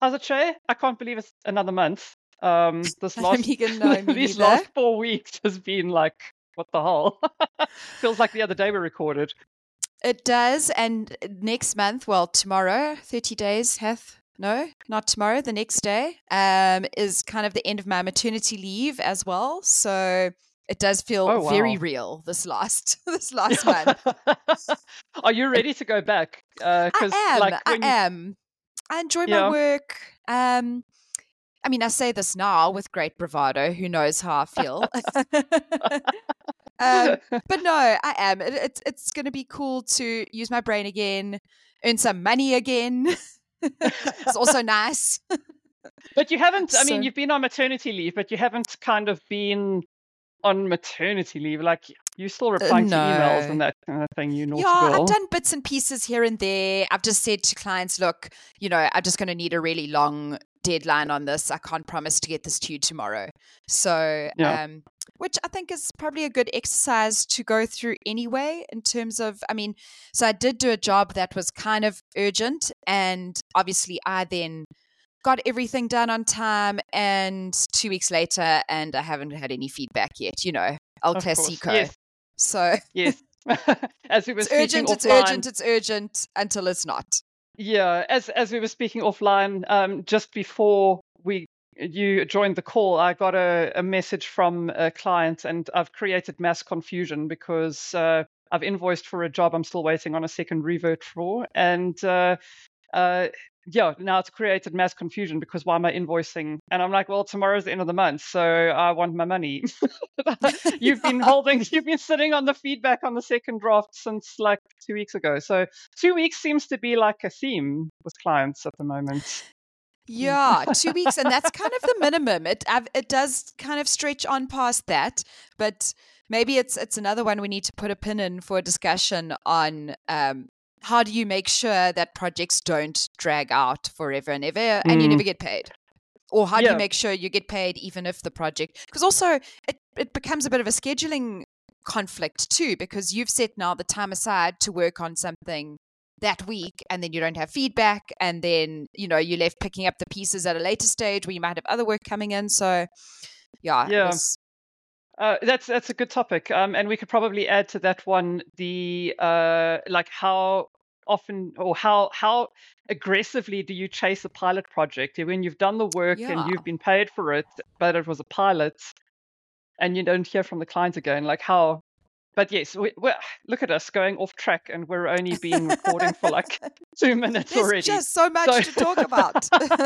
How's it, Shay? I can't believe it's another month. This last Megan, no, me these neither. last 4 weeks has been like, what the hell? Feels like the other day we recorded. It does. And next month, well, tomorrow, 30 days no, not tomorrow, the next day, is kind of the end of my maternity leave as well. So it does feel Oh very wow. real this last month. Are you ready to go back? Because I am. I enjoy my yeah, work. I mean, I say this now with great bravado. Who knows how I feel? But no, I am. It's going to be cool to use my brain again, earn some money again. It's also nice. but you haven't. I mean, So, you've been on maternity leave, but you haven't kind of been on maternity leave. Like you're still replying to emails and no. that kind of thing. You naughty Yeah, I've girl. done bits and pieces here and there. I've just said to clients, look, I'm just going to need a really long deadline on this. I can't promise to get this to you tomorrow. So, Yeah. which I think is probably a good exercise to go through anyway, in terms of, so I did do a job that was kind of urgent, and obviously I then got everything done on time, and 2 weeks later, and I haven't had any feedback yet, El Of course. Clasico. Yes. So Yes. As we were it's speaking urgent, it's offline. urgent, it's urgent until it's not. Yeah, as we were speaking offline, just before you joined the call, I got a message from a client, and I've created mass confusion because I've invoiced for a job I'm still waiting on a second revert for, and yeah, now it's created mass confusion because why am I invoicing? And I'm like, well, tomorrow's the end of the month, so I want my money. You've been sitting on the feedback on the second draft since like 2 weeks ago. So 2 weeks seems to be like a theme with clients at the moment. Yeah, 2 weeks, and that's kind of the minimum. It does kind of stretch on past that, but maybe it's another one we need to put a pin in for a discussion on. How do you make sure that projects don't drag out forever and ever, and you never get paid? Or how do you Yeah. make sure you get paid even if the project? Because also it becomes a bit of a scheduling conflict too, because you've set now the time aside to work on something that week, and then you don't have feedback, and then you're left picking up the pieces at a later stage where you might have other work coming in. So yeah, Yeah. That's a good topic, and we could probably add to that one the like how often or how aggressively do you chase a pilot project when you've done the work and yeah. you've been paid for it, but it was a pilot and you don't hear from the client again, like how. But yes, look at us going off track, and we're only been recording for like 2 minutes There's already. just so much to talk about.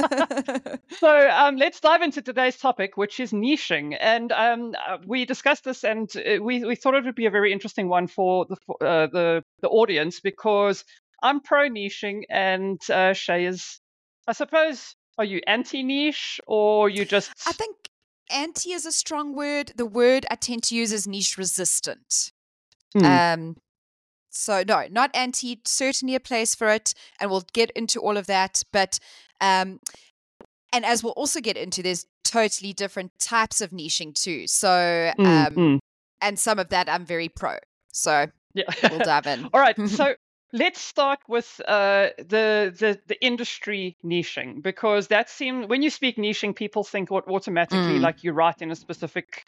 So let's dive into today's topic, which is niching. And we discussed this, and we thought it would be a very interesting one for the audience because I'm pro niching, and Shay is, I suppose, are you anti niche or you just? I think anti is a strong word. The word I tend to use is niche resistant. So no, not anti, certainly a place for it, and we'll get into all of that. But and as we'll also get into, there's totally different types of niching too. So and some of that I'm very pro. So yeah, we'll dive in. All right, so let's start with the industry niching, because that seems, when you speak niching, people think automatically like you write in a specific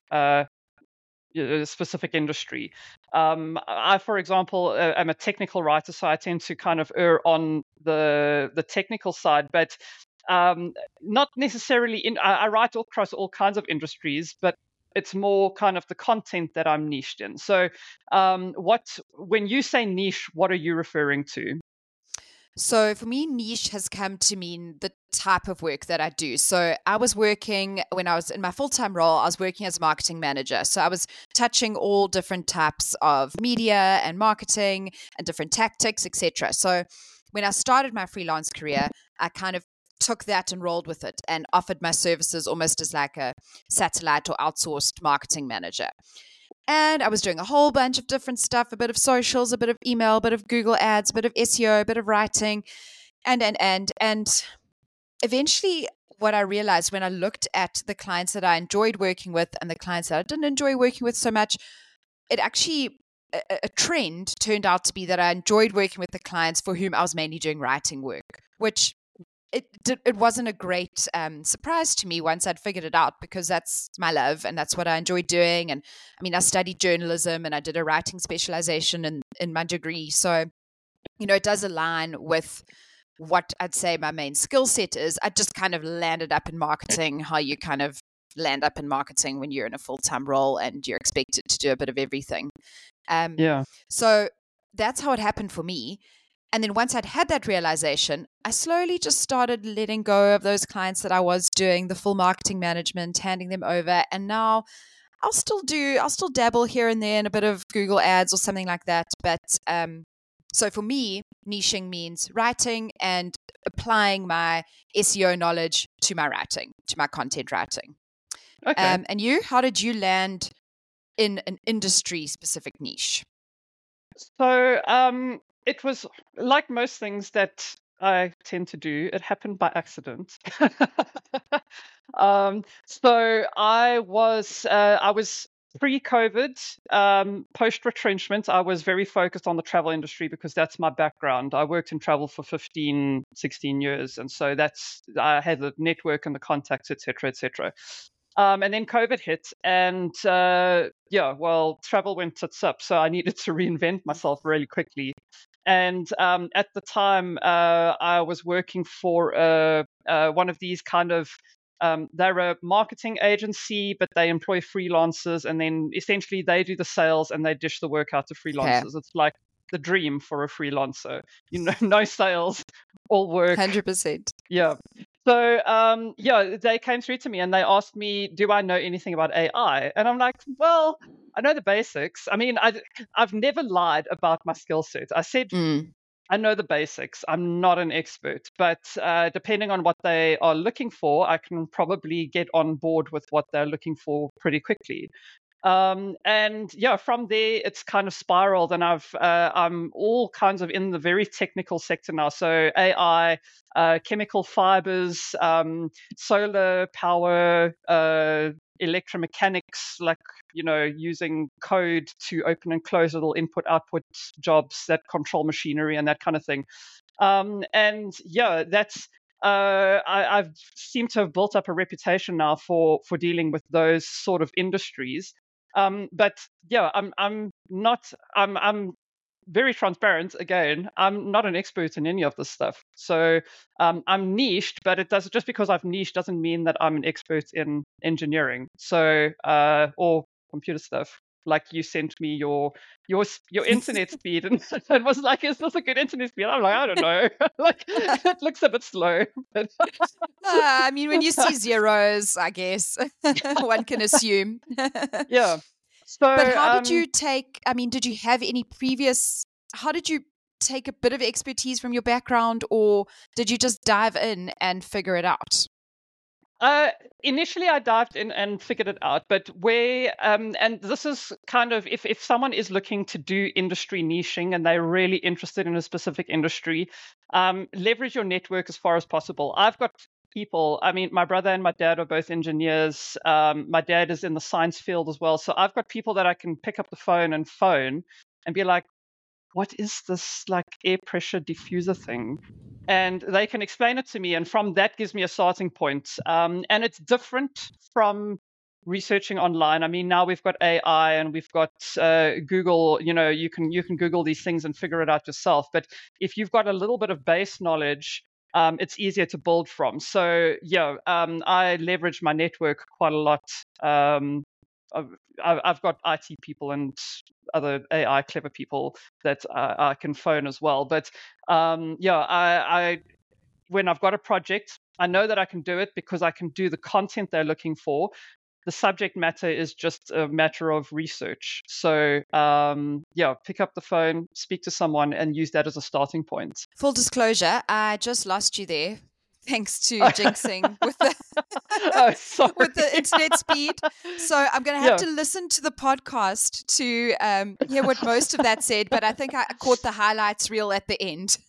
industry. I, for example, am a technical writer, so I tend to kind of err on the technical side, but not necessarily I write across all kinds of industries, but it's more kind of the content that I'm niched in. So when you say niche, what are you referring to? So for me, niche has come to mean the type of work that I do. So I was working, when I was in my full-time role, I was working as a marketing manager. So I was touching all different types of media and marketing and different tactics, etc. So when I started my freelance career, I kind of took that and rolled with it and offered my services almost as like a satellite or outsourced marketing manager. And I was doing a whole bunch of different stuff, a bit of socials, a bit of email, a bit of Google ads, a bit of SEO, a bit of writing. And eventually what I realized when I looked at the clients that I enjoyed working with and the clients that I didn't enjoy working with so much, it actually, a trend turned out to be that I enjoyed working with the clients for whom I was mainly doing writing work, which it wasn't a great surprise to me once I'd figured it out, because that's my love and that's what I enjoy doing. And I mean, I studied journalism and I did a writing specialization in my degree. So, it does align with what I'd say my main skill set is. I just kind of landed up in marketing, how you kind of land up in marketing when you're in a full-time role and you're expected to do a bit of everything. So that's how it happened for me. And then once I'd had that realization, I slowly just started letting go of those clients that I was doing the full marketing management, handing them over. And now I'll still dabble here and there in a bit of Google ads or something like that. But so for me, niching means writing and applying my SEO knowledge to my writing, to my content writing. Okay. And you, how did you land in an industry-specific niche? So it was like most things that I tend to do. It happened by accident. So I was pre-COVID, post-retrenchment. I was very focused on the travel industry because that's my background. I worked in travel for 15, 16 years. And so I had the network and the contacts, et cetera, et cetera. And then COVID hit, and travel went tits up. So I needed to reinvent myself really quickly. And at the time, I was working for one of these kind of, they're a marketing agency, but they employ freelancers, and then essentially they do the sales and they dish the work out to freelancers. Okay. It's like the dream for a freelancer. No sales, all work. 100%. Yeah. So, they came through to me and they asked me, do I know anything about AI? And I'm like, well, I know the basics. I mean, I've never lied about my skill set. I said, I know the basics. I'm not an expert, but depending on what they are looking for, I can probably get on board with what they're looking for pretty quickly. From there it's kind of spiraled, and I'm all kinds of in the very technical sector now. So AI, chemical fibers, solar power, electromechanics, like, using code to open and close little input-output jobs that control machinery and that kind of thing. That's I've seemed to have built up a reputation now for dealing with those sort of industries. I'm very transparent. Again, I'm not an expert in any of this stuff. So I'm niched, but just because I've niched doesn't mean that I'm an expert in engineering. So or computer stuff. Like, you sent me your internet speed, and it was like, is this a good internet speed? I'm like, I don't know. Like, it looks a bit slow. I mean, when you see zeros, I guess one can assume. Yeah. So, but how did you take? I mean, did you have any previous? How did you take a bit of expertise from your background, or did you just dive in and figure it out? Initially, I dived in and figured it out, but and this is kind of, if someone is looking to do industry niching and they're really interested in a specific industry, leverage your network as far as possible. I've got people, I mean, my brother and my dad are both engineers. My dad is in the science field as well. So I've got people that I can pick up the phone and be like, what is this, like, air pressure diffuser thing? And they can explain it to me, and from that gives me a starting point. And it's different from researching online. I mean, now we've got AI and we've got Google. You can Google these things and figure it out yourself. But if you've got a little bit of base knowledge, it's easier to build from. So I leverage my network quite a lot. I've got IT people and other AI clever people that I can phone as well. But I when I've got a project, I know that I can do it because I can do the content they're looking for. The subject matter is just a matter of research. So pick up the phone, speak to someone, and use that as a starting point. Full disclosure, I just lost you there. Thanks to jinxing with the with the internet speed. So I'm going to have to listen to the podcast to hear what most of that said, but I think I caught the highlights reel at the end.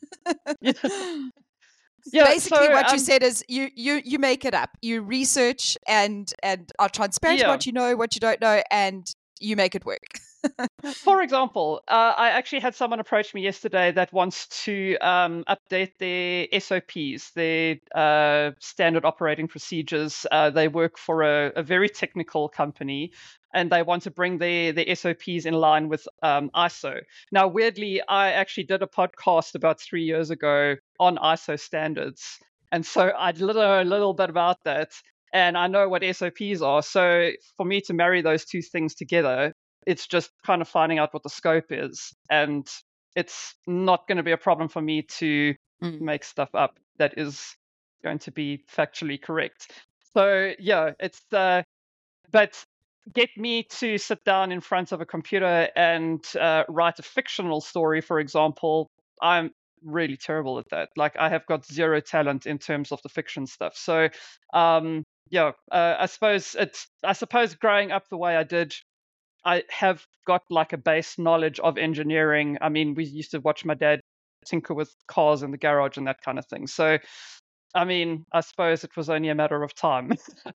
Basically, what you said is you make it up. You research and are transparent about what you know, what you don't know, and you make it work. For example, I actually had someone approach me yesterday that wants to update their SOPs, their standard operating procedures. They work for a very technical company, and they want to bring their SOPs in line with ISO. Now, weirdly, I actually did a podcast about 3 years ago on ISO standards. And so I know a little bit about that. And I know what SOPs are. So for me to marry those two things together, it's just kind of finding out what the scope is. And it's not going to be a problem for me to make stuff up that is going to be factually correct. So yeah, it's but get me to sit down in front of a computer and write a fictional story, for example. I'm really terrible at that. Like I have got zero talent in terms of the fiction stuff. So yeah, I suppose growing up the way I did, I have got like a base knowledge of engineering. I mean, we used to watch my dad tinker with cars in the garage and that kind of thing. So, I mean, I suppose it was only a matter of time.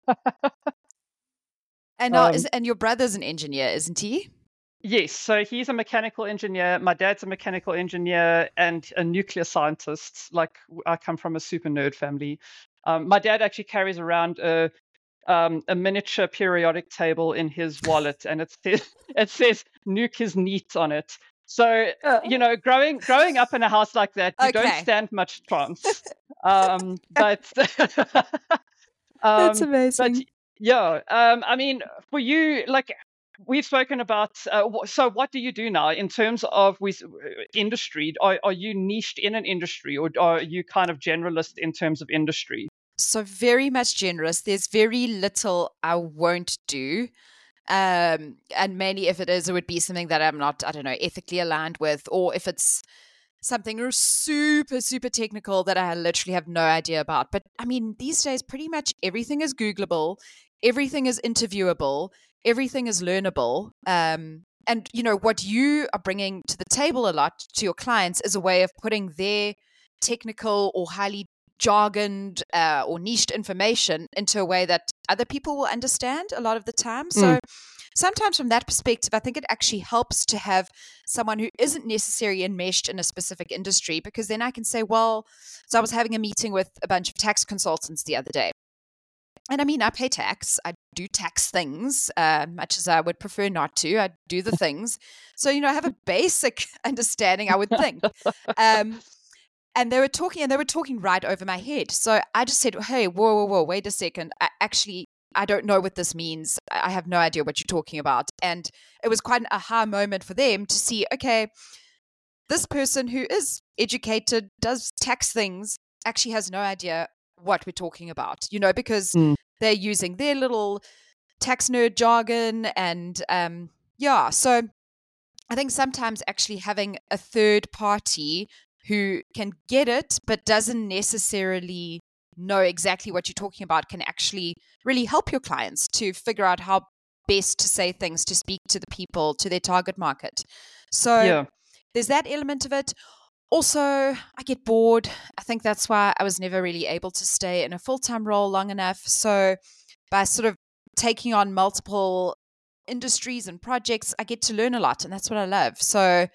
And and your brother's an engineer, isn't he? Yes, so he's a mechanical engineer. My dad's a mechanical engineer and a nuclear scientist. Like I come from a super nerd family. My dad actually carries around a miniature periodic table in his wallet, and it says "Nuke is neat" on it. So growing up in a house like that, you don't stand much chance. But That's amazing. But yeah, I mean, for you, like we've spoken about. So, what do you do now in terms of with industry? Are you niched in an industry, or are you kind of generalist in terms of industry? So very much generous. There's very little I won't do. And mainly if it is, it would be something that I'm not, I don't know, ethically aligned with, or if it's something super, super technical that I literally have no idea about. But I mean, these days, pretty much everything is Googleable, everything is interviewable, everything is learnable. And what you are bringing to the table a lot to your clients is a way of putting their technical or highly jargoned or niched information into a way that other people will understand a lot of the time. So sometimes from that perspective, I think it actually helps to have someone who isn't necessarily enmeshed in a specific industry, because then I can say, well, so I was having a meeting with a bunch of tax consultants the other day. And I mean, I pay tax. I do tax things, much as I would prefer not to. I do the things. So, I have a basic understanding, I would think. And they were talking right over my head. So I just said, hey, whoa, wait a second. I don't know what this means. I have no idea what you're talking about. And it was quite an aha moment for them to see, okay, this person who is educated, does tax things, actually has no idea what we're talking about, because they're using their little tax nerd jargon. And so I think sometimes actually having a third party who can get it but doesn't necessarily know exactly what you're talking about can actually really help your clients to figure out how best to say things to speak to the people, to their target market. So there's that element of it. Also, I get bored. I think that's why I was never really able to stay in a full-time role long enough. So by sort of taking on multiple industries and projects, I get to learn a lot, and that's what I love. So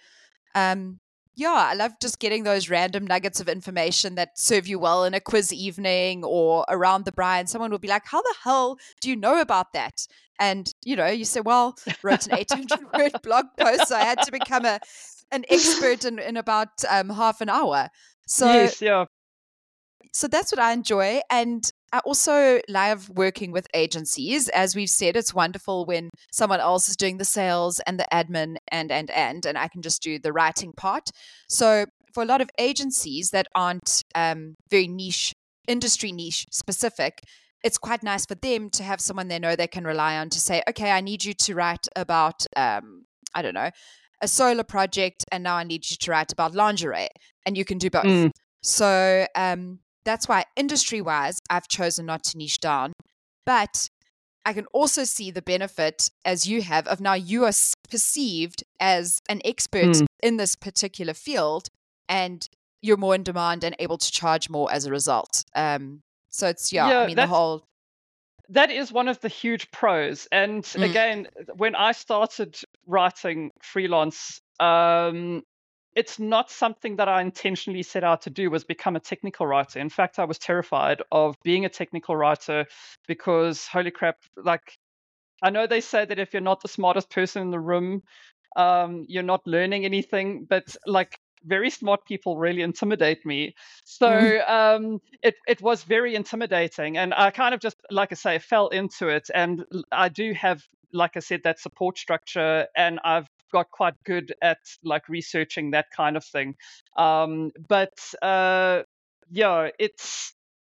I love just getting those random nuggets of information that serve you well in a quiz evening or around the braai. And someone will be like, how the hell do you know about that? And, you say, well, wrote an 800-word blog post, so I had to become an expert in about half an hour. So, yes, yeah. So that's what I enjoy. And I also love working with agencies. As we've said, it's wonderful when someone else is doing the sales and the admin and I can just do the writing part. So for a lot of agencies that aren't very niche, industry niche specific, it's quite nice for them to have someone they know they can rely on to say, okay, I need you to write about, I don't know, a solar project, and now I need you to write about lingerie, and you can do both. So that's why industry-wise, I've chosen not to niche down. But I can also see the benefit, as you have, of now you are perceived as an expert in this particular field, and you're more in demand and able to charge more as a result. So it's, the whole... that is one of the huge pros. And again, when I started writing freelance, it's not something that I intentionally set out to do, was become a technical writer. In fact, I was terrified of being a technical writer because, holy crap, like, I know they say that if you're not the smartest person in the room, you're not learning anything, but like, very smart people really intimidate me. So it was very intimidating, and I kind of just, like I say, fell into it. And I do have, like I said, that support structure, and I've got quite good at like researching that kind of thing. But yeah, it's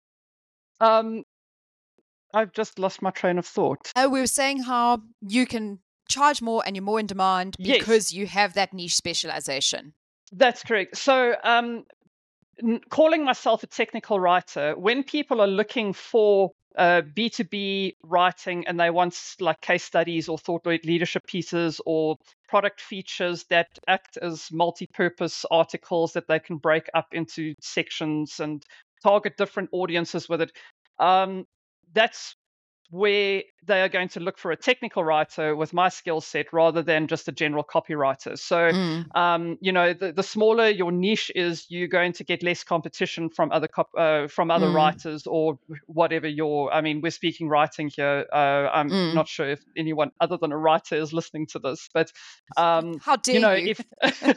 I've just lost my train of thought. We were saying how you can charge more and you're more in demand Yes, because you have that niche specialization. that's correct. So calling myself a technical writer, when people are looking for B2B writing and they want like case studies or thought leadership pieces or product features that act as multi-purpose articles that they can break up into sections and target different audiences with it, that's where they are going to look for a technical writer with my skill set rather than just a general copywriter. So, the smaller your niche is, you're going to get less competition from other writers or whatever I mean, we're speaking writing here. I'm not sure if anyone other than a writer is listening to this, but how dare you? if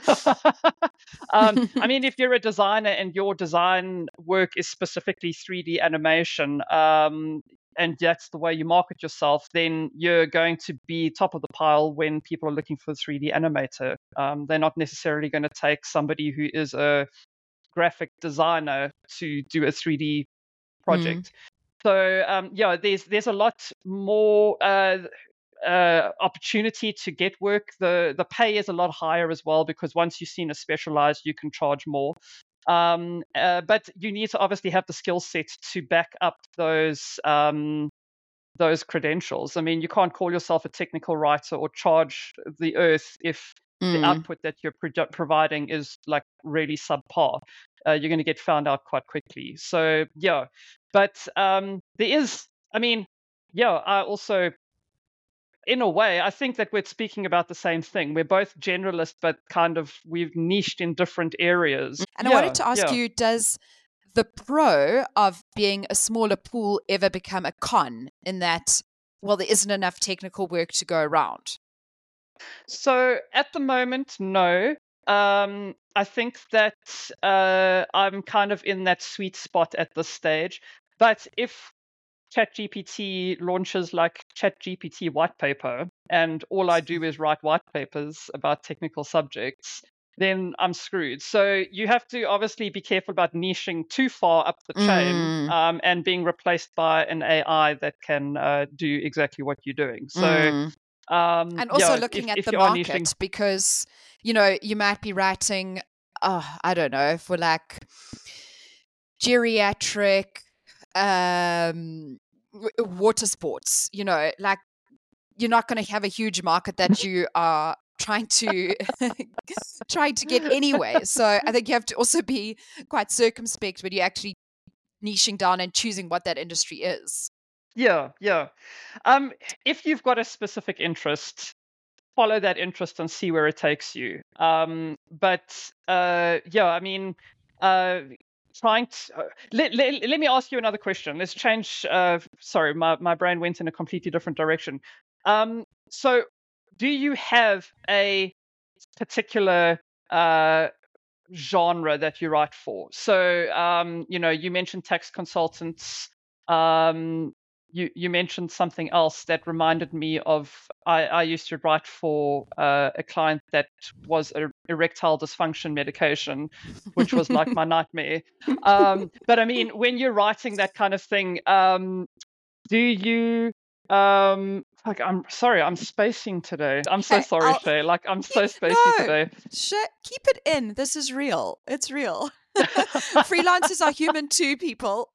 I mean, if you're a designer and your design work is specifically 3D animation, and that's the way you market yourself, then you're going to be top of the pile when people are looking for a 3D animator. They're not necessarily going to take somebody who is a graphic designer to do a 3D project. So there's a lot more opportunity to get work. The pay is a lot higher as well, because once you've seen a specialized, you can charge more. But you need to obviously have the skill set to back up those credentials. I mean, you can't call yourself a technical writer or charge the earth if the output that you're providing is like really subpar. You're going to get found out quite quickly. So yeah, but there is, I mean, yeah, I also, in a way, I think that we're speaking about the same thing. We're both generalists, but kind of we've niched in different areas. And I wanted to ask you, does the pro of being a smaller pool ever become a con, in that, well, there isn't enough technical work to go around? So at the moment, no. I think that I'm kind of in that sweet spot at this stage. But if ChatGPT launches like ChatGPT white paper, and all I do is write white papers about technical subjects, then I'm screwed. So you have to obviously be careful about niching too far up the chain, and being replaced by an AI that can do exactly what you're doing. So and also looking at the market, because you might be writing, I don't know, for like geriatric water sports, like, you're not going to have a huge market that you are trying to get anyway. So I think you have to also be quite circumspect when you're actually niching down and choosing what that industry is. Yeah. If you've got a specific interest, follow that interest and see where it takes you. But I mean, trying to let me ask you another question. Let's change. Sorry, my brain went in a completely different direction. So, do you have a particular genre that you write for? So, you mentioned tax consultants. You mentioned something else that reminded me of, I used to write for a client that was erectile dysfunction medication, which was like my nightmare. But I mean, when you're writing that kind of thing, do you like, I'm sorry, I'm spacing today. I'm so sorry, Shay. Like, I'm so spacey today. Keep it in. This is real. It's real. Freelancers are human too, people.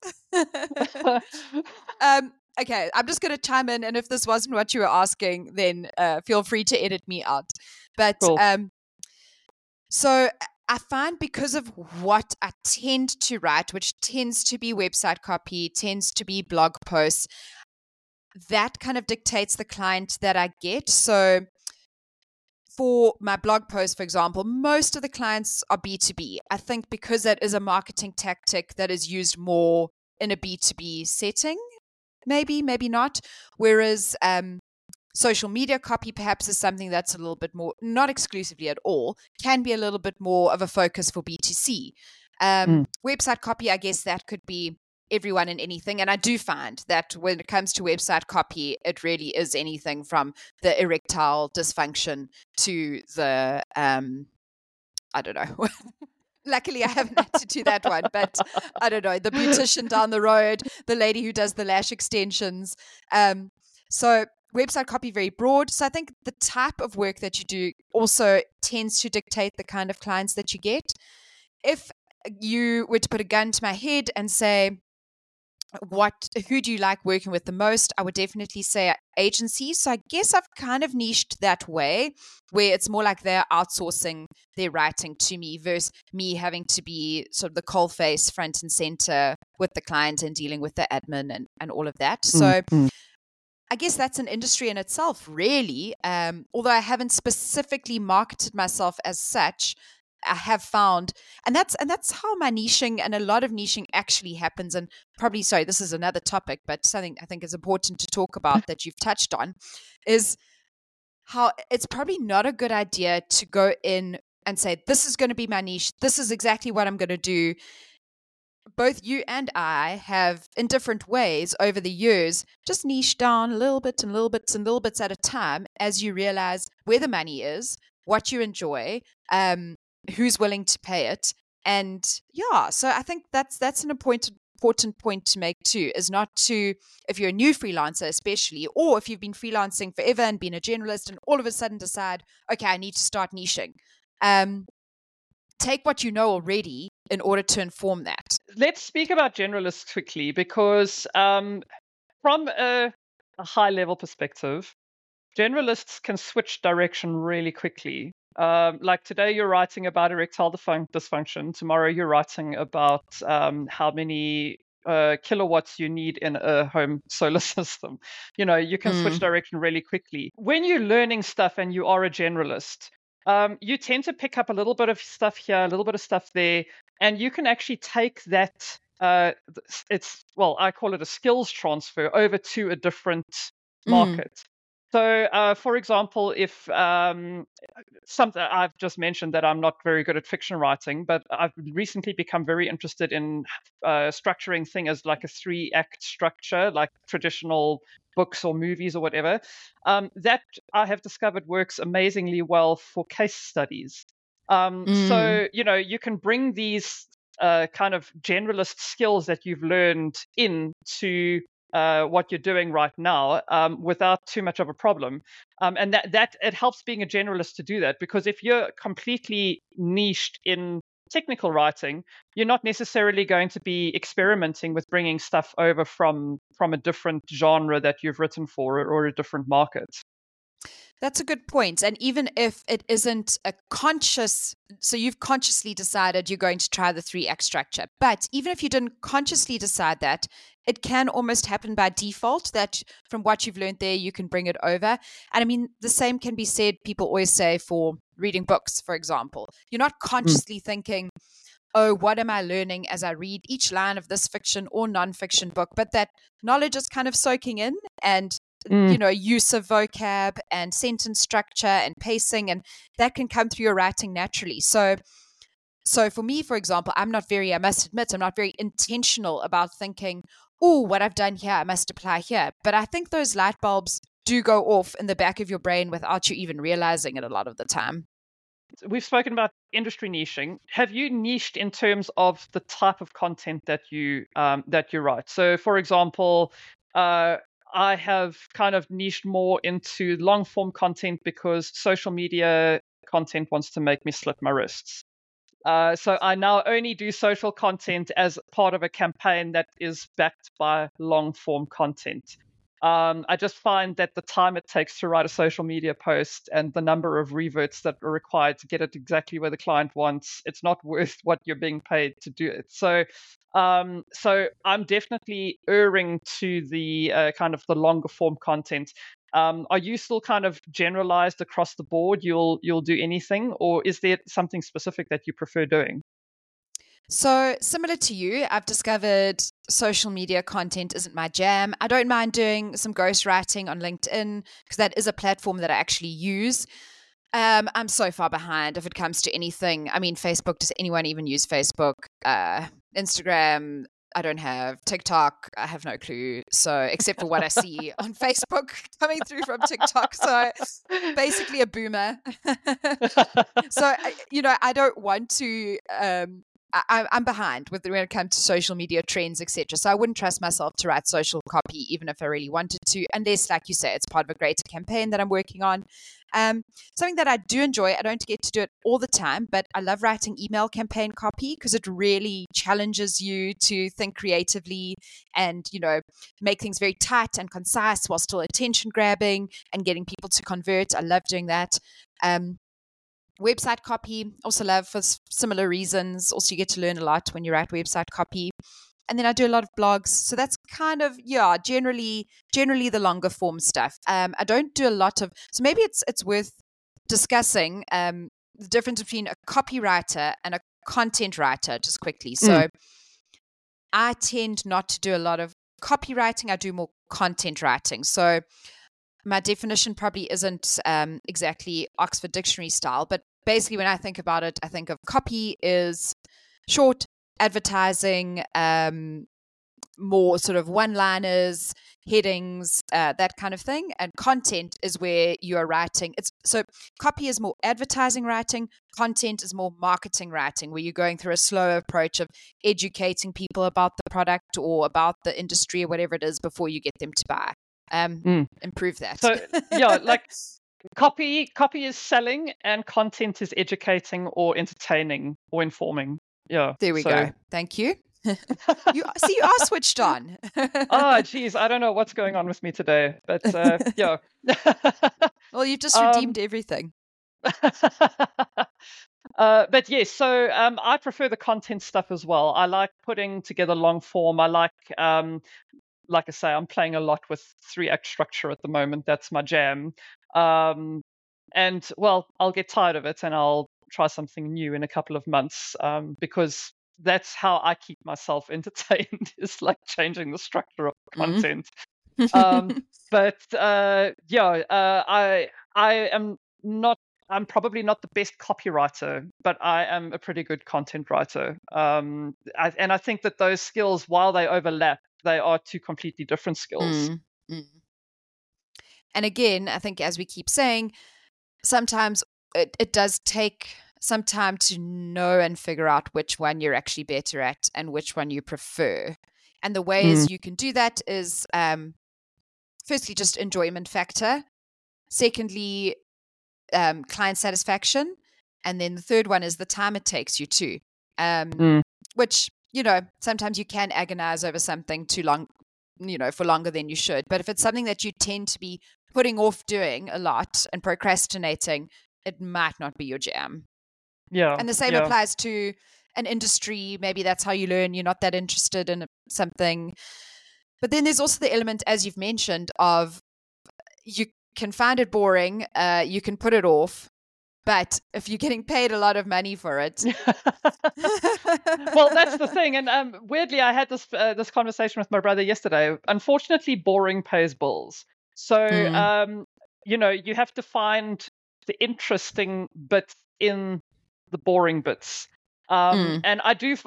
Okay, I'm just going to chime in, and if this wasn't what you were asking, then feel free to edit me out. But cool. So I find, because of what I tend to write, which tends to be website copy, tends to be blog posts, that kind of dictates the client that I get. So for my blog post, for example, most of the clients are B2B. I think because that is a marketing tactic that is used more in a B2B setting, maybe not. Whereas social media copy perhaps is something that's a little bit more, not exclusively at all, can be a little bit more of a focus for B2C. Website copy, I guess that could be everyone and anything. And I do find that when it comes to website copy, it really is anything from the erectile dysfunction to the, I don't know. Luckily, I haven't had to do that one, but I don't know, the beautician down the road, the lady who does the lash extensions. So website copy, very broad. So I think the type of work that you do also tends to dictate the kind of clients that you get. If you were to put a gun to my head and say, who do you like working with the most? I would definitely say agencies. So I guess I've kind of niched that way, where it's more like they're outsourcing their writing to me versus me having to be sort of the coalface front and center with the client and dealing with the admin and all of that. So I guess that's an industry in itself, really. Although I haven't specifically marketed myself as such, I have found, and that's how my niching and a lot of niching actually happens. And probably, sorry, this is another topic, but something I think is important to talk about that you've touched on is how it's probably not a good idea to go in and say, this is going to be my niche. This is exactly what I'm going to do. Both you and I have, in different ways over the years, just niched down a little bit and little bits and little bits at a time as you realize where the money is, what you enjoy, who's willing to pay it. And yeah, so I think that's an important point to make too, is not to, if you're a new freelancer especially, or if you've been freelancing forever and been a generalist and all of a sudden decide, okay, I need to start niching. Take what you know already in order to inform that. Let's speak about generalists quickly, because from a high level perspective, generalists can switch direction really quickly. Like today, you're writing about erectile dysfunction. Tomorrow, you're writing about how many kilowatts you need in a home solar system. You can switch direction really quickly. When you're learning stuff and you are a generalist, you tend to pick up a little bit of stuff here, a little bit of stuff there, and you can actually take that. I call it a skills transfer over to a different market. So, for example, if something I've just mentioned that I'm not very good at fiction writing, but I've recently become very interested in structuring things as like a 3-act structure, like traditional books or movies or whatever. That I have discovered works amazingly well for case studies. So, you can bring these kind of generalist skills that you've learned into what you're doing right now without too much of a problem. And that it helps being a generalist to do that, because if you're completely niched in technical writing, you're not necessarily going to be experimenting with bringing stuff over from a different genre that you've written for or a different market. That's a good point. And even if it isn't a conscious, so you've consciously decided you're going to try the 3-act structure, but even if you didn't consciously decide that, it can almost happen by default that from what you've learned there, you can bring it over. And I mean, the same can be said, people always say, for reading books, for example. You're not consciously thinking, oh, what am I learning as I read each line of this fiction or nonfiction book? But that knowledge is kind of soaking in, and use of vocab and sentence structure and pacing, and that can come through your writing naturally. So for me, for example, I must admit, I'm not very intentional about thinking, oh, what I've done here, I must apply here. But I think those light bulbs do go off in the back of your brain without you even realizing it a lot of the time. We've spoken about industry niching. Have you niched in terms of the type of content that you write? So, for example, I have kind of niched more into long form content because social media content wants to make me slip my wrists. So I now only do social content as part of a campaign that is backed by long form content. I just find that the time it takes to write a social media post and the number of reverts that are required to get it exactly where the client wants, it's not worth what you're being paid to do it. So I'm definitely erring to the kind of the longer form content. Are you still kind of generalized across the board? You'll do anything, or is there something specific that you prefer doing? So, similar to you, I've discovered social media content isn't my jam. I don't mind doing some ghostwriting on LinkedIn because that is a platform that I actually use. I'm so far behind if it comes to anything. I mean, Facebook, does anyone even use Facebook? Instagram, I don't have. TikTok, I have no clue. So, except for what I see on Facebook coming through from TikTok. So, basically a boomer. So, I don't want to. I'm behind when it comes to social media trends, etc. So I wouldn't trust myself to write social copy, even if I really wanted to, unless, like you say, it's part of a greater campaign that I'm working on. Something that I do enjoy, I don't get to do it all the time, but I love writing email campaign copy because it really challenges you to think creatively and, make things very tight and concise while still attention grabbing and getting people to convert. I love doing that. Website copy, also love for similar reasons. Also, you get to learn a lot when you write website copy. And then I do a lot of blogs. So that's kind of, generally the longer form stuff. I don't do a lot of, so maybe it's worth discussing the difference between a copywriter and a content writer just quickly. So I tend not to do a lot of copywriting. I do more content writing. So my definition probably isn't exactly Oxford Dictionary style, but basically when I think about it, I think of copy is short advertising, more sort of one-liners, headings, that kind of thing. And content is where you are writing. So copy is more advertising writing. Content is more marketing writing, where you're going through a slow approach of educating people about the product or about the industry or whatever it is before you get them to buy. Improve that. So like copy is selling and content is educating or entertaining or informing. Yeah. There we go. Thank you. You are switched on. Oh, geez, I don't know what's going on with me today, but yeah. Well, you've just redeemed everything. But yes, so I prefer the content stuff as well. I like putting together long form. I like I say, I'm playing a lot with 3-act structure at the moment. That's my jam. And well, I'll get tired of it and I'll try something new in a couple of months because that's how I keep myself entertained, is like changing the structure of content. But I'm probably not the best copywriter, but I am a pretty good content writer. And I think that those skills, while they overlap, they are two completely different skills. And again, I think as we keep saying, sometimes it does take some time to know and figure out which one you're actually better at and which one you prefer. And the ways you can do that is, firstly, just enjoyment factor. Secondly, client satisfaction. And then the third one is the time it takes you to, which, sometimes you can agonize over something too long, for longer than you should. But if it's something that you tend to be putting off doing a lot and procrastinating, it might not be your jam. Yeah. And the same applies to an industry. Maybe that's how you learn. You're not that interested in something. But then there's also the element, as you've mentioned, of you can find it boring. You can put it off. But if you're getting paid a lot of money for it. Well, that's the thing. And weirdly, I had this conversation with my brother yesterday. Unfortunately, boring pays bills. So, you have to find the interesting bits in the boring bits. And I do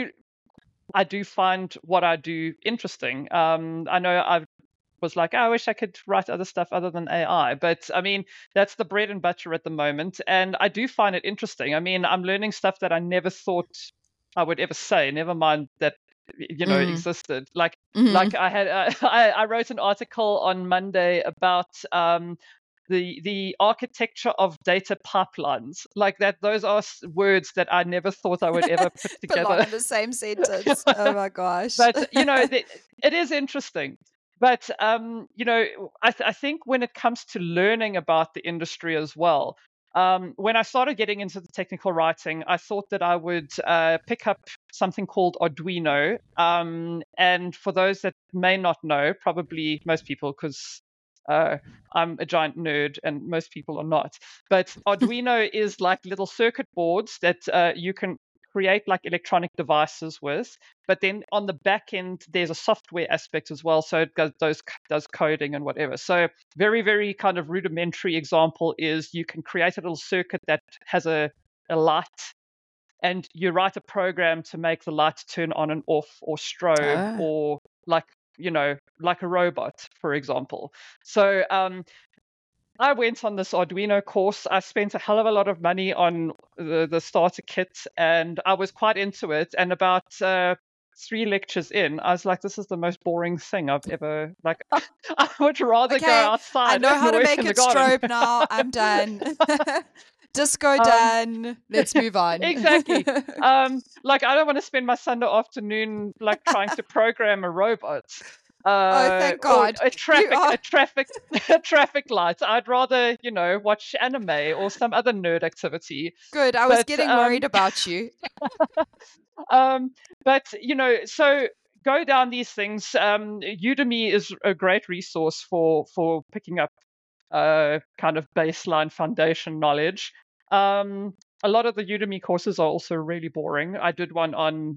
find what I do interesting. I know I was like, I wish I could write other stuff other than AI. But I mean, that's the bread and butter at the moment. And I do find it interesting. I mean, I'm learning stuff that I never thought I would ever say, never mind that, existed. Like I had, I wrote an article on Monday about the architecture of data pipelines, like that. Those are words that I never thought I would ever put together in the same sentence. Oh my gosh. But it is interesting. But I think when it comes to learning about the industry as well, when I started getting into the technical writing, I thought that I would pick up something called Arduino. And for those that may not know, probably most people, because I'm a giant nerd and most people are not. But Arduino is like little circuit boards that you can create like electronic devices with. But then on the back end, there's a software aspect as well. So it does coding and whatever. So very, very kind of rudimentary example is you can create a little circuit that has a light, and you write a program to make the light turn on and off or strobe, Oh. or like, like a robot, for example. So I went on this Arduino course. I spent a hell of a lot of money on the starter kit, and I was quite into it. And about 3 lectures in, I was like, "This is the most boring thing I've ever like." I would rather go Okay, I outside know and how to work make in the it garden. strobe now. I'm done. Disco Um, done. Let's move on. exactly. Like I don't want to spend my Sunday afternoon like trying to program a robot. Oh, thank Or God. a You traffic are a traffic a traffic light. I'd rather, watch anime or some other nerd activity. good. I was But getting worried about you. um but so go down these things. Udemy is a great resource for picking up kind of baseline foundation knowledge. A lot of the Udemy courses are also really boring. I did one on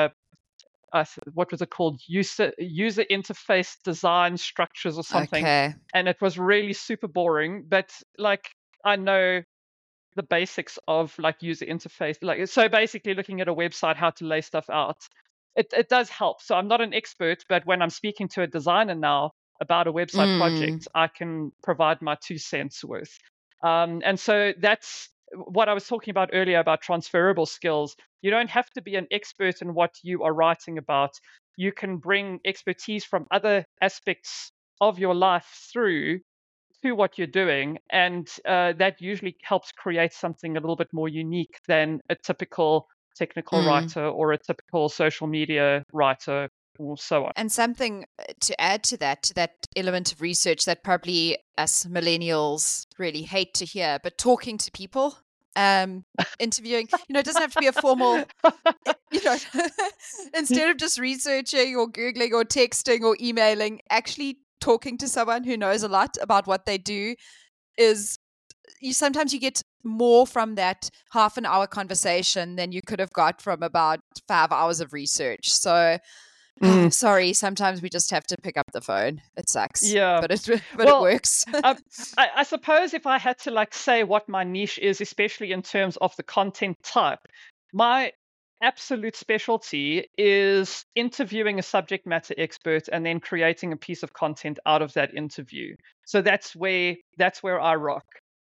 what was it called? User interface design structures or something, Okay. and it was really super boring. But like I know the basics of like user interface, like so basically looking at a website, how to lay stuff out. It does help. So I'm not an expert, but when I'm speaking to a designer now about a website Mm. project, I can provide my 2 cents worth. And so that's what I was talking about earlier about transferable skills. You don't have to be an expert in what you are writing about. You can bring expertise from other aspects of your life through to what you're doing. And that usually helps create something a little bit more unique than a typical technical Mm. writer or a typical social media writer or so on. And something to add to that element of research that probably us millennials really hate to hear, but talking to people, interviewing, it doesn't have to be a formal, you know, instead of just researching or Googling or texting or emailing, actually talking to someone who knows a lot about what they do is sometimes you get more from that half an hour conversation than you could have got from about 5 hours of research. So Mm, sorry, sometimes we just have to pick up the phone. It sucks, yeah. but it Well, works. I suppose if I had to like say what my niche is, especially in terms of the content type, my absolute specialty is interviewing a subject matter expert and then creating a piece of content out of that interview. So that's where I rock.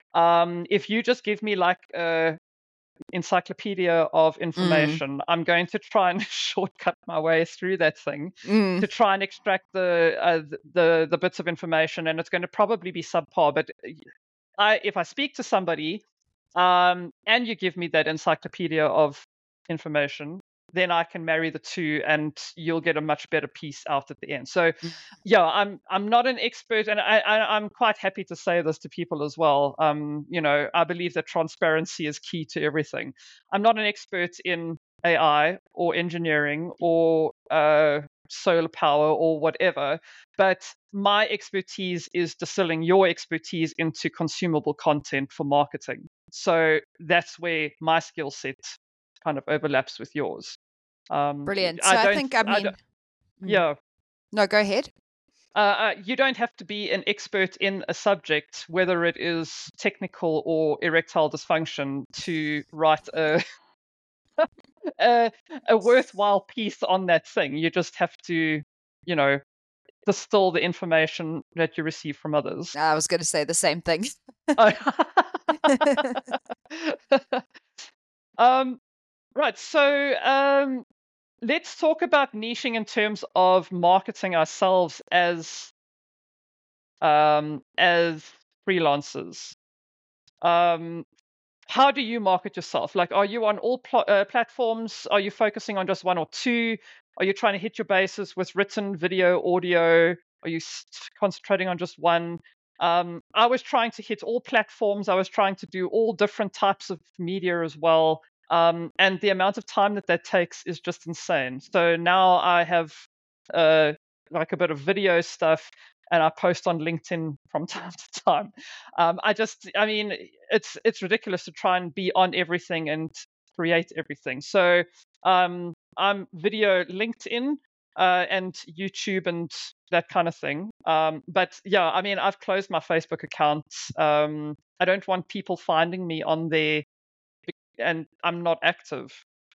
If you just give me like a encyclopedia of Mm, information, I'm going to try and shortcut my way through that thing mm. to try and extract the bits of information, and it's going to probably be subpar. But if I speak to somebody, and you give me that encyclopedia of information, then I can marry the two, and you'll get a much better piece out at the end. So, yeah, I'm not an expert, and I'm quite happy to say this to people as well. I believe that transparency is key to everything. I'm not an expert in AI or engineering or solar power or whatever, but my expertise is distilling your expertise into consumable content for marketing. So that's where my skill set kind of overlaps with yours. Um, Brilliant. I So I don't, think, I don't, mm. yeah. No, go ahead. You don't have to be an expert in a subject, whether it is technical or erectile dysfunction, to write a, a worthwhile piece on that thing. You just have to, you know, distill the information that you receive from others. I was going to say the same thing. Oh. um, right. So let's talk about niching in terms of marketing ourselves as freelancers. Um, how do you market yourself? Like, are you on all platforms? Are you focusing on just one or two? Are you trying to hit your bases with written, video, audio? Are you concentrating on just one? I was trying to hit all platforms. I was trying to do all different types of media as well. And the amount of time that takes is just insane. So now I have uh, like a bit of video stuff, and I post on LinkedIn from time to time. I mean, it's ridiculous to try and be on everything and create everything. So I'm video LinkedIn and YouTube and that kind of thing. But yeah, I mean, I've closed my Facebook account. I don't want people finding me on there, and I'm not active.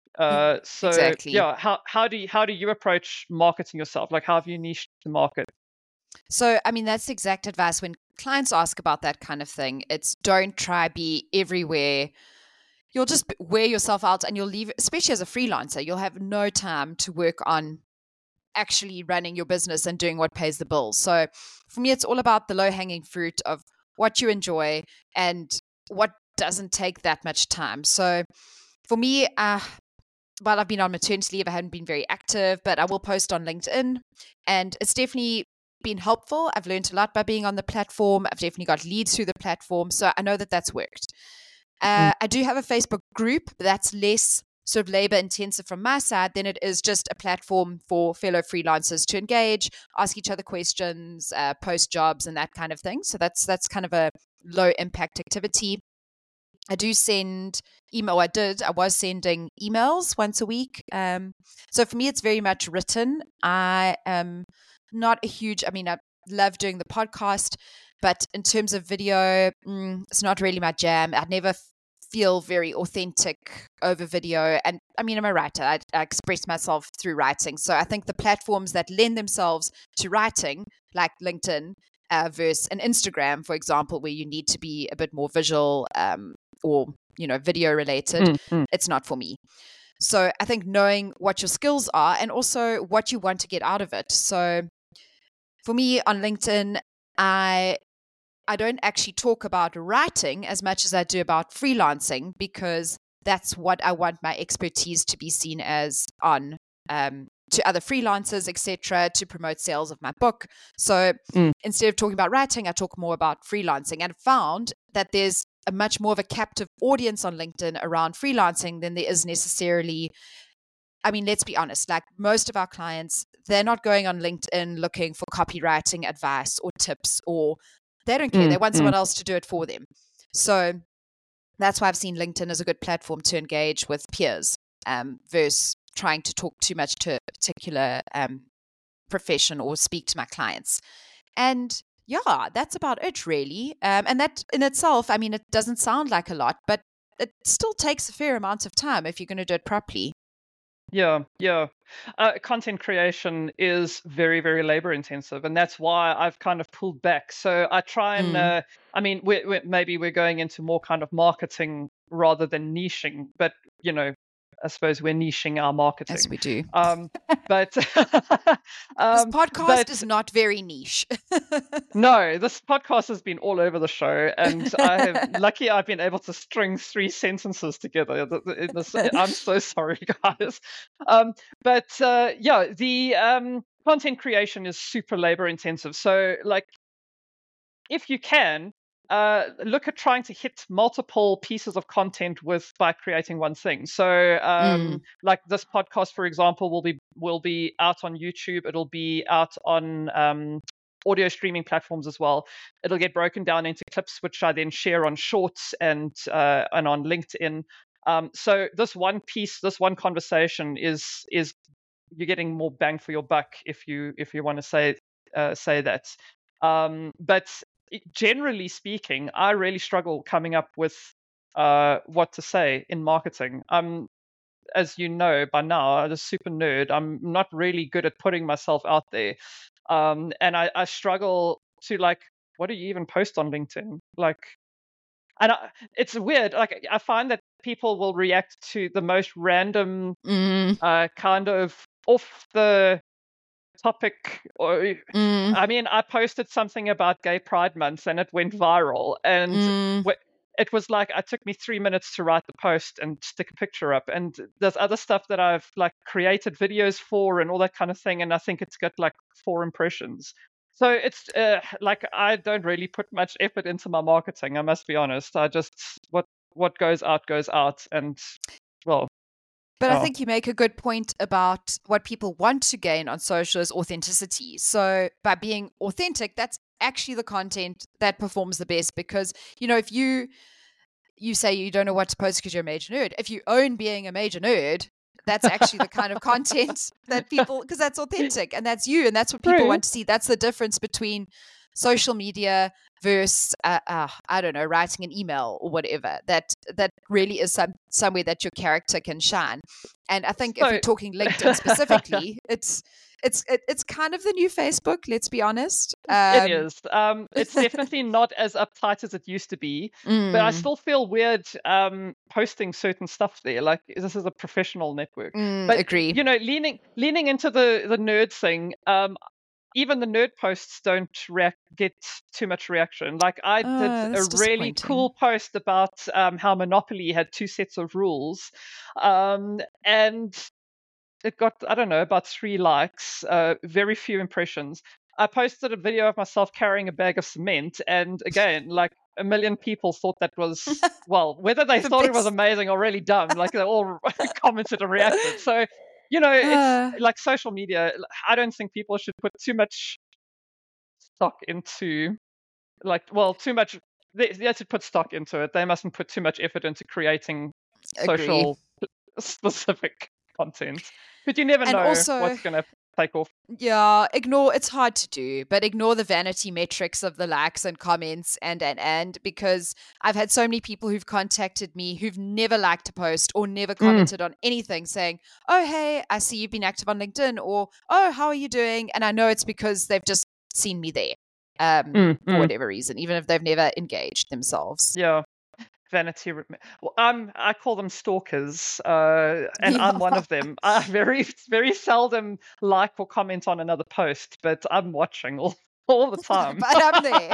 So Exactly. yeah, how do you approach marketing yourself? Like, how have you niched the market? So, I mean, that's the exact advice when clients ask about that kind of thing. It's don't try be everywhere. You'll just wear yourself out and you'll leave, especially as a freelancer, you'll have no time to work on actually running your business and doing what pays the bills. So for me, it's all about the low hanging fruit of what you enjoy and what doesn't take that much time. So for me, while I've been on maternity leave, I haven't been very active, but I will post on LinkedIn, and it's definitely been helpful. I've learned a lot by being on the platform. I've definitely got leads through the platform. So I know that that's worked. I do have a Facebook group, but that's less sort of labor intensive from my side than it is just a platform for fellow freelancers to engage, ask each other questions, post jobs and that kind of thing. So that's kind of a low impact activity. I do send email. I was sending emails once a week. So for me, it's very much written. I am not a huge, I mean, I love doing the podcast, but in terms of video, it's not really my jam. I never feel very authentic over video. And I mean, I'm a writer. I express myself through writing. So I think the platforms that lend themselves to writing, like LinkedIn versus an Instagram, for example, where you need to be a bit more visual or, video related, it's not for me. So I think knowing what your skills are and also what you want to get out of it. So for me on LinkedIn, I don't actually talk about writing as much as I do about freelancing, because that's what I want my expertise to be seen as on to other freelancers, etc., to promote sales of my book. So instead of talking about writing, I talk more about freelancing, and found that there's a much more of a captive audience on LinkedIn around freelancing than there is necessarily. I mean, let's be honest, like most of our clients, they're not going on LinkedIn looking for copywriting advice or tips, or they don't care. They want someone else to do it for them. So that's why I've seen LinkedIn as a good platform to engage with peers versus trying to talk too much to a particular profession or speak to my clients. And yeah, that's about it really. And that in itself, I mean, it doesn't sound like a lot, but it still takes a fair amount of time if you're going to do it properly. Yeah. Content creation is very, very labor intensive, and that's why I've kind of pulled back. So I try and, I mean, maybe we're going into more kind of marketing rather than niching, but I suppose we're niching our marketing. Yes, we do. But This podcast but is not very niche. no, this podcast has been all over the show, and I've been able to string 3 sentences together. I'm so sorry, guys. But yeah, the content creation is super labor intensive. So, like, if you can, look at trying to hit multiple pieces of content by creating one thing. So, like this podcast, for example, will be out on YouTube. It'll be out on audio streaming platforms as well. It'll get broken down into clips, which I then share on Shorts and on LinkedIn. So this one piece, this one conversation is you're getting more bang for your buck if you want to say that. But generally speaking, I really struggle coming up with what to say in marketing. As you know by now, I'm a super nerd. I'm not really good at putting myself out there. And I struggle to, like, what do you even post on LinkedIn? Like, and it's weird. Like, I find that people will react to the most random kind of off the topic. Or I mean, I posted something about Gay Pride Month and it went viral, and it was like it took me 3 minutes to write the post and stick a picture up. And there's other stuff that I've like created videos for and all that kind of thing, and I think it's got like 4 impressions. So it's like I don't really put much effort into my marketing. I must be honest. I just what goes out, and well, But I oh, think you make a good point about what people want to gain on social is authenticity. So by being authentic, that's actually the content that performs the best because, if you say you don't know what to post because you're a major nerd, if you own being a major nerd, that's actually the kind of content that people, because that's authentic and that's you and that's what people true. want to see. That's the difference between social media versus I don't know, writing an email or whatever. That really is somewhere that your character can shine. And I think if So we're talking LinkedIn specifically, it's kind of the new Facebook. Let's be honest. it is. It's definitely not as uptight as it used to be, but I still feel weird posting certain stuff there. Like this is a professional network. But agree. leaning into the nerd thing, even the nerd posts don't get too much reaction. Like I did a That's really disappointing. cool post about how Monopoly had two sets of rules, and it got, I don't know, about 3 likes, very few impressions. I posted a video of myself carrying a bag of cement, and again, like a million people thought that was, well, whether they The thought it was best. amazing or really dumb, like they all commented and reacted. So, it's like social media. I don't think people should put too much stock into, like, well, too much. They have to put stock into it. They mustn't put too much effort into creating Agree. social specific content. But you never And know also, what's going to take off. yeah, it's hard to do, but ignore the vanity metrics of the likes and comments and because I've had so many people who've contacted me who've never liked a post or never commented on anything saying, "Oh, hey, I see you've been active on LinkedIn," or "Oh, how are you doing?" And I know it's because they've just seen me there. For whatever reason, even if they've never engaged themselves. Yeah, vanity. Well, I call them stalkers, and Yeah, I'm one of them. I very very seldom like or comment on another post, but I'm watching all the time. but I'm there.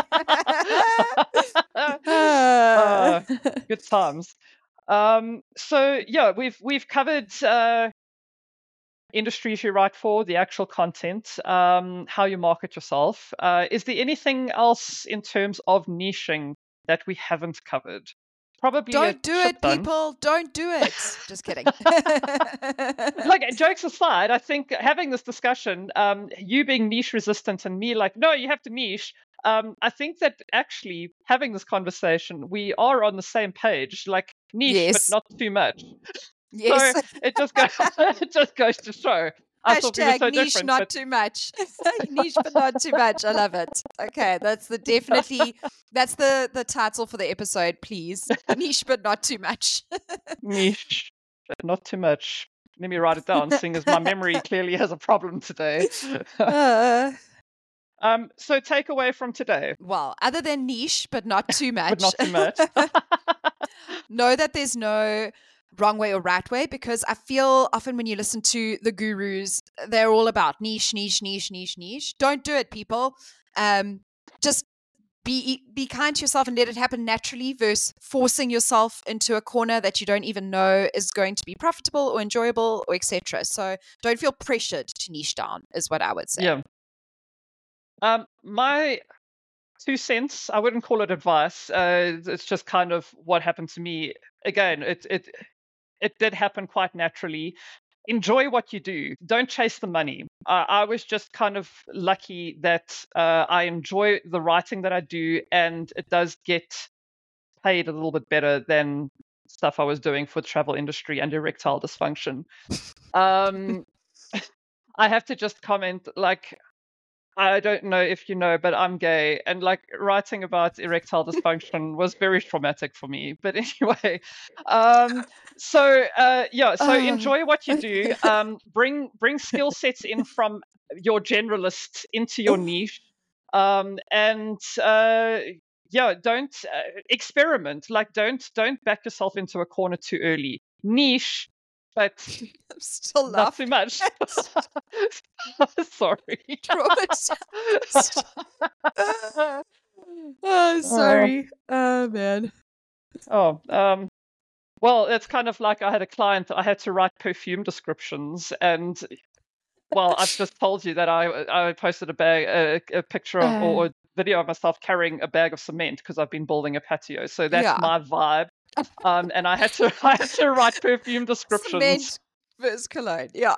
uh, Good times. So yeah, we've covered industries you write for, the actual content, how you market yourself. Is there anything else in terms of niching that we haven't covered? Probably a Don't do shit it, ton. people. Don't do it. Just kidding. Like, jokes aside, I think having this discussion, you being niche resistant and me like, no, you have to niche. I think that actually having this conversation, we are on the same page, like niche, but Yes. not too much. So Yes. it just goes, it just goes to show. I thought we were Hashtag so niche, different, not but too much. Niche, but not too much. I love it. Okay, that's the title for the episode. Please, niche, but not too much. niche, but not too much. Let me write it down, seeing as my memory clearly has a problem today. Uh, So takeaway from today, well, other than niche, but not too but much. not too much. Know that there's no wrong way or right way because I feel often when you listen to the gurus, they're all about niche, niche, niche, niche, niche. Don't do it, people. Just be kind to yourself and let it happen naturally versus forcing yourself into a corner that you don't even know is going to be profitable or enjoyable or etc. So don't feel pressured to niche down is what I would say. Yeah. My 2 cents, I wouldn't call it advice. It's just kind of what happened to me. Again, it did happen quite naturally. Enjoy what you do. Don't chase the money. I was just kind of lucky that I enjoy the writing that I do, and it does get paid a little bit better than stuff I was doing for the travel industry and erectile dysfunction. Um, I have to just comment, like, I don't know if you know, but I'm gay, and like writing about erectile dysfunction was very traumatic for me. But anyway, yeah, so enjoy what you do. Okay. Bring skill sets in from your generalist into your niche, and yeah, don't experiment. Like, don't back yourself into a corner too early. Niche, but I'm still not too laughing. much. Sorry. Traumatized. Oh, Uh, sorry. Oh man. oh, well, it's kind of like I had a client, I had to write perfume descriptions, and Well, I've just told you that I posted a picture of or a video of myself carrying a bag of cement because I've been building a patio. So that's Yeah. my vibe. And I had to write perfume descriptions. Cement versus cologne. Yeah.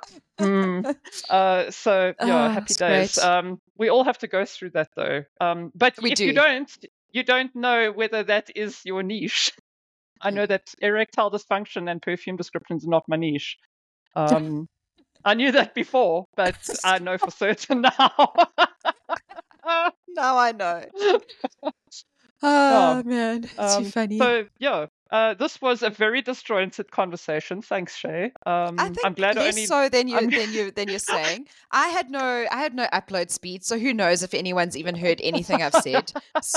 So yeah, happy it's days. great. We all have to go through that though. But We if do. you don't know whether that is your niche. I know that erectile dysfunction and perfume descriptions are not my niche. I knew that before, but I know for certain now. Now I know. Yeah. Oh man, it's too funny. So yeah, this was a very disjointed conversation. Thanks, Shay. I I'm think glad less only so than I'm you're saying. I had no upload speed, so who knows if anyone's even heard anything I've said.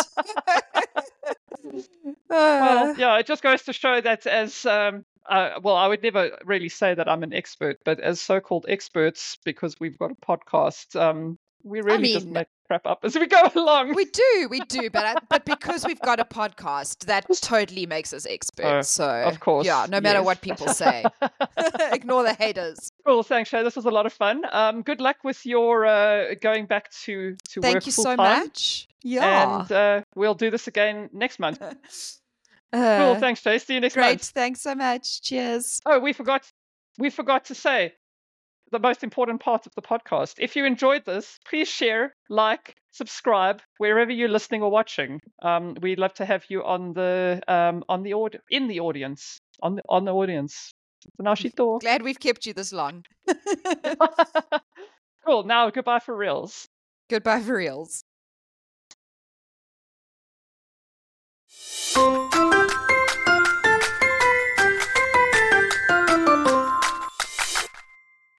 well, yeah, it just goes to show that as well, I would never really say that I'm an expert, but as so-called experts, because we've got a podcast, we really just mean, make crap up as we go along. we do, but because we've got a podcast, that totally makes us experts. So of course, yeah, no matter yes. what people say, ignore the haters. Cool, thanks, Shay. This was a lot of fun. Good luck with your going back to work Thank you so full-time. much. Yeah, And we'll do this again next month. Cool, uh, thanks, Shay. See you next great. month. Thanks so much. Cheers. Oh, we forgot to say the most important part of the podcast. If you enjoyed this, please share, like, subscribe wherever you're listening or watching. We'd love to have you on the audience. Glad we've kept you this long. Cool. Now goodbye for reals. Goodbye for reals.